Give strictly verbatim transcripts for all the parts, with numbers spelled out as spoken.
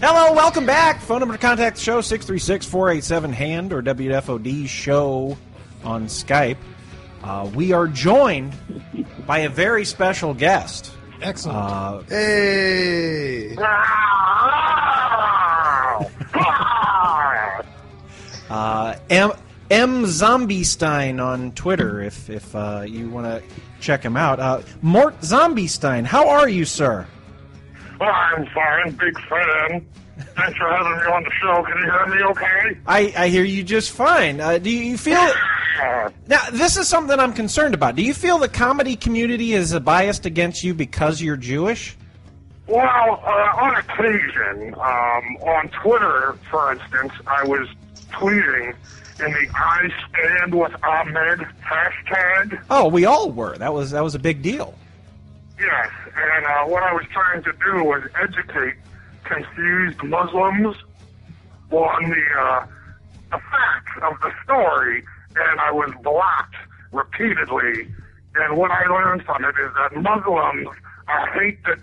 Hello, welcome back. Phone number to contact the show, six three six, four eight seven, H A N D or W F O D show on Skype. Uh, we are joined by a very special guest. Excellent. Uh, hey! uh, M. M. Zombiestein on Twitter, if if uh, you want to check him out. Uh, Mort Zombiestein, how are you, sir? Well, I'm fine. Big fan. Thanks for having me on the show. Can you hear me okay? I, I hear you just fine. Uh, do you feel... Now, this is something I'm concerned about. Do you feel the comedy community is biased against you because you're Jewish? Well, uh, on occasion, um, on Twitter, for instance, I was tweeting in the I Stand With Ahmed hashtag. Oh, we all were. That was that was a big deal. Yes, and uh, what I was trying to do was educate confused Muslims on the, uh, the facts of the story, and I was blocked repeatedly. And what I learned from it is that Muslims uh, hate the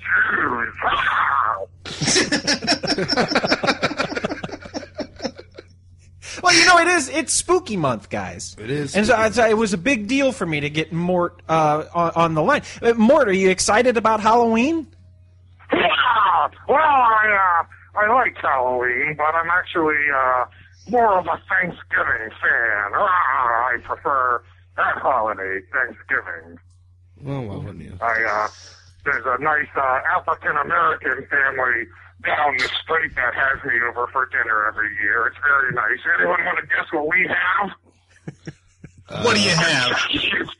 Jews. Well, you know, it is, it's spooky month, guys. It is. And so, so it was a big deal for me to get Mort uh, on, on the line. Uh, Mort, are you excited about Halloween? Yeah, well, I, uh, I like Halloween, but I'm actually uh, more of a Thanksgiving fan. Ah, I prefer that holiday, Thanksgiving. Well, why wouldn't you? I, uh, there's a nice uh, African-American family down the street that has me over for dinner every year. It's very nice. Anyone want to guess what we have? Uh, what do you have? It's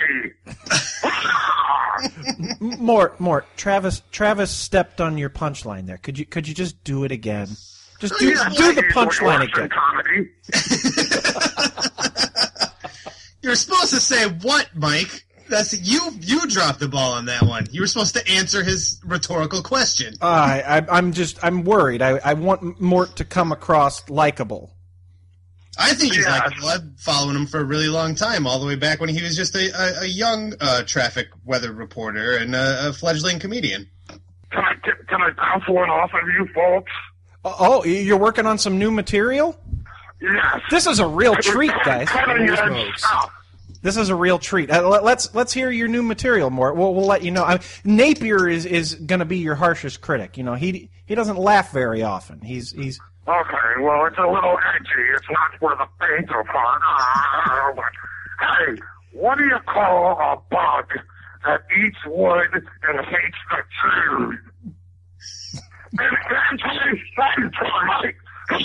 turkey. Mort, Mort, Travis, Travis stepped on your punchline there. Could you, could you just do it again? Just do, Yeah, do the I punchline usually again. watch comedy. You're supposed to say what, Mike? That's you. You dropped the ball on that one. You were supposed to answer his rhetorical question. Uh, I, I'm just, I'm worried. I, I want Mort to come across likable. I think he's Yeah. likable. I've been following him for a really long time, all the way back when he was just a, a, a young uh, traffic weather reporter and a, a fledgling comedian. Can I, can, can I bounce one off of you folks? Oh, you're working on some new material? Yes. This is a real treat, guys. Cutting edge smokes. stuff. This is a real treat. Uh, let, let's let's hear your new material, Mort. We'll, we'll let you know. I, Napier is, is going to be your harshest critic. You know, he he doesn't laugh very often. He's he's. Okay, well, it's a little edgy. It's not for the faint of heart. Ah, but, hey, what do you call a bug that eats wood and hates the trees? An anti-centroid.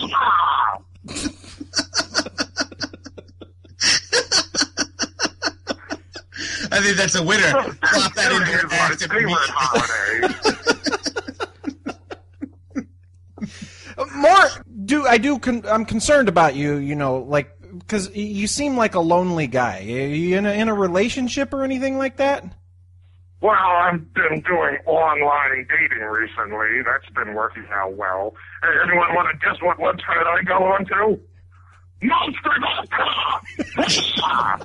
I think that's a winner. Plop that into It's your my act favorite holiday. Mort, do I do? Con, I'm concerned about you. You know, like because you seem like a lonely guy. Are you in a, in a relationship or anything like that? Well, I've been doing online dating recently. That's been working out well. Hey, anyone want to guess what website I go on to? monster dot com!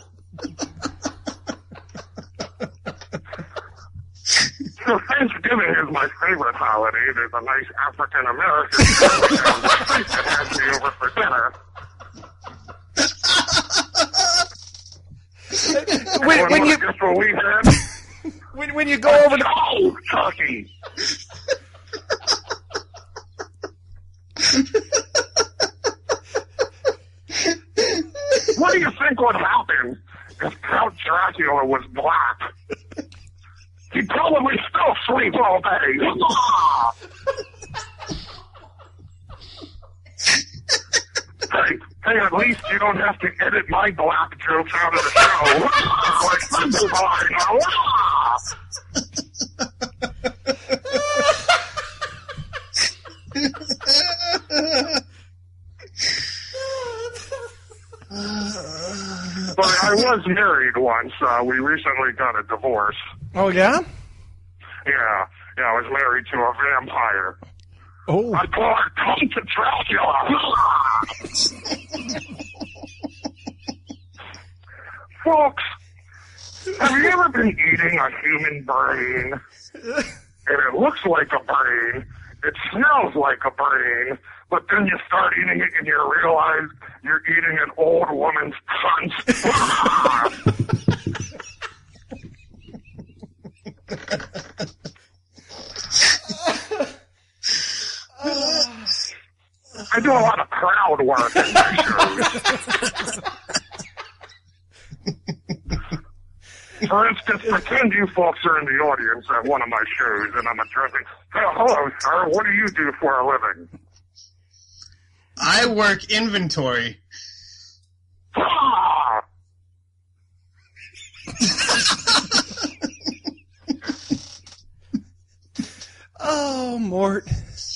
So Thanksgiving is my favorite holiday. There's a nice African-American family down the street that has me over for dinner. When, Anyone when wanna you guess what we had? when, when you go over to Oh, turkey! What do you think would happen if Count Dracula was black? He'd probably still sleep all day. hey, hey, at least you don't have to edit my black jokes out of the show. Like, this is all I know. But I was married once. Uh, we recently got a divorce. Oh yeah. Yeah, yeah, I was married to a vampire. Oh. I call her Come to Dracula. Folks, have you ever been eating a human brain? And it looks like a brain, it smells like a brain, but then you start eating it and you realize you're eating an old woman's cunt. I do a lot of crowd work in my shows. For instance, pretend you folks are in the audience at one of my shows and I'm addressing, hey, hello, sir, what do you do for a living? I work inventory. Ah! Oh, Mort.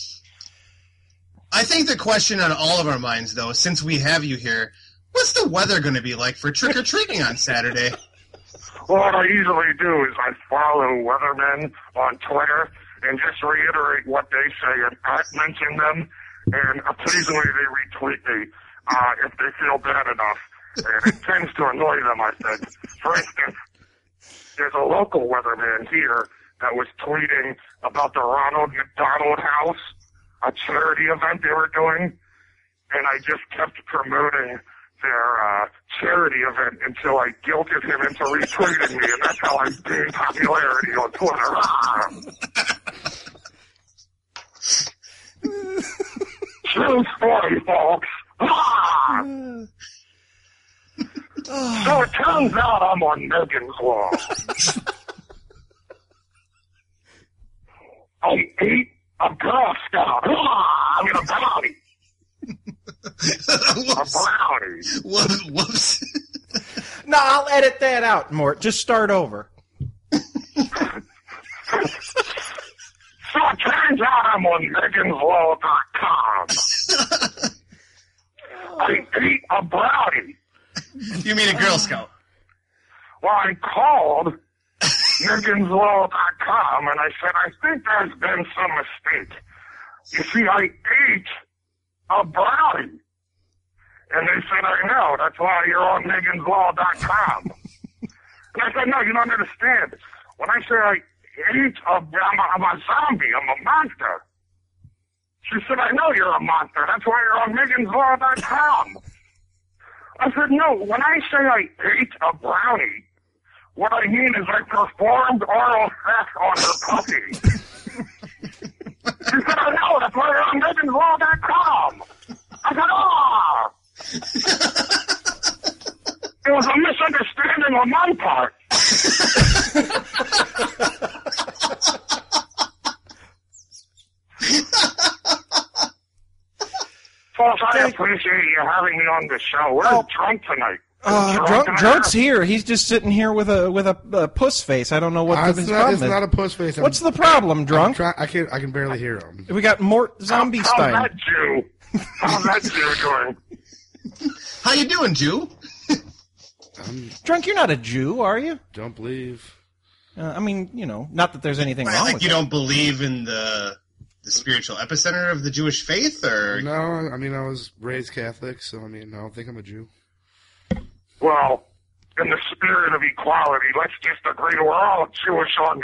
I think the question on all of our minds, though, since we have you here, what's the weather going to be like for trick-or-treating on Saturday? Well, what I usually do is I follow weathermen on Twitter and just reiterate what they say and at mention them, and occasionally they retweet me uh, if they feel bad enough. And it tends to annoy them, I think. For instance, there's a local weatherman here that was tweeting about the Ronald McDonald House, a charity event they were doing, and I just kept promoting their uh, charity event until I guilted him into retweeting me, and that's how I gained popularity on Twitter. True story, folks. So it turns out I'm on Megan's Law. I ate a Girl Scout. I mean, a brownie. A brownie. Whoops. Whoops. No, I'll edit that out, Mort. Just start over. So it turns out I'm on Megans Law dot com. I ate a brownie. You mean a Girl Scout? Well, I called Megans Law dot com and I said, I think there's been some mistake. You see, I ate a brownie. And they said, I know, that's why you're on Megans Law dot com. And I said, no, you don't understand. When I say I ate a, I'm a, I'm a zombie, I'm a monster. She said, I know you're a monster, that's why you're on Megans Law dot com. I said, no, when I say I ate a brownie, what I mean is I performed oral sex on her puppy. She said, I know, that's why you're on Megans Law dot com. I said, oh! It was a misunderstanding on my part. Folks, I appreciate you having me on the show. We're Oh. drunk tonight. Uh, Drunk drunk, tonight. drunk's here. He's just sitting here with a with a, a puss face. I don't know what Uh, his it's problem not, it's is. not a puss face. I'm- What's the problem, I'm drunk? try- I can I can barely hear him. We got Mort How's Zombie-Stein. that Jew? How's that Jew doing? How you doing, Jew? I Drunk, you're not a Jew, are you? don't believe. Uh, I mean, you know, not that there's anything wrong Like with you it. don't believe in the the spiritual epicenter of the Jewish faith, or No, I mean I was raised Catholic, so I mean I don't think I'm a Jew. Well, in the spirit of equality, let's just agree we're all Jewish on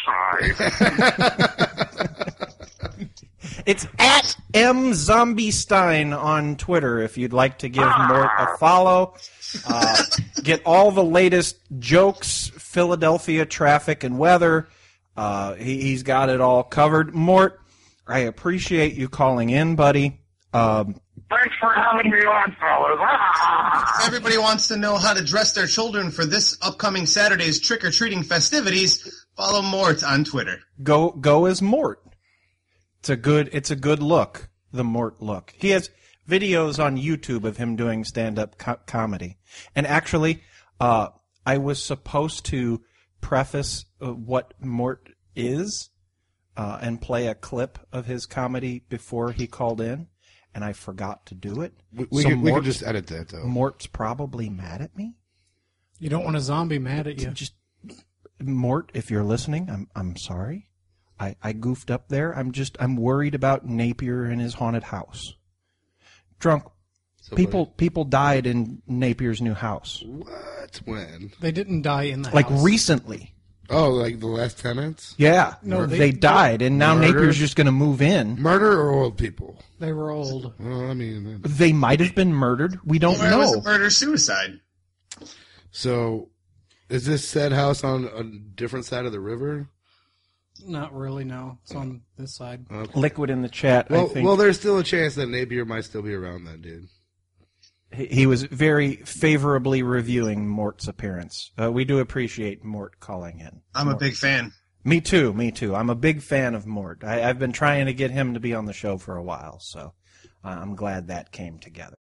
the inside. It's at M Zombie-Stein on Twitter if you'd like to give Mort a follow. Uh, get all the latest jokes, Philadelphia traffic and weather. Uh, he, he's got it all covered. Mort, I appreciate you calling in, buddy. Um, Thanks for having me on, fellas. Ah! everybody wants to know how to dress their children for this upcoming Saturday's trick-or-treating festivities, follow Mort on Twitter. go go as Mort. It's a good it's a good look, the Mort look. He has videos on YouTube of him doing stand-up co- comedy. And actually, uh, I was supposed to preface uh, what Mort is uh, and play a clip of his comedy before he called in, and I forgot to do it. We, we, So could, we could Mort's- just edit that though. Mort's probably mad at me. You don't want a zombie mad at you. Just Mort, if you're listening, I'm I'm sorry. I, I goofed up there. I'm just I'm worried about Napier and his haunted house. Drunk So people people died in Napier's new house. What? When? They didn't die in the Like house. recently. Oh, like the lieutenants? Yeah, No, they, they- died, and now Murder? Napier's just going to move in. Murder or old people? They were old. Well, I mean, They might have been murdered. We don't Or it was a know. murder suicide. so is this said house on a different side of the river? Not really, no. It's on this side. Liquid in the chat. I Well, think well, there's still a chance that Napier might still be around then, dude. he, he was very favorably reviewing Mort's appearance. Uh, we do appreciate Mort calling in. I'm a Mort. big fan. Me too. Me too. I'm a big fan of Mort. I, I've been trying to get him to be on the show for a while, so uh, I'm glad that came together.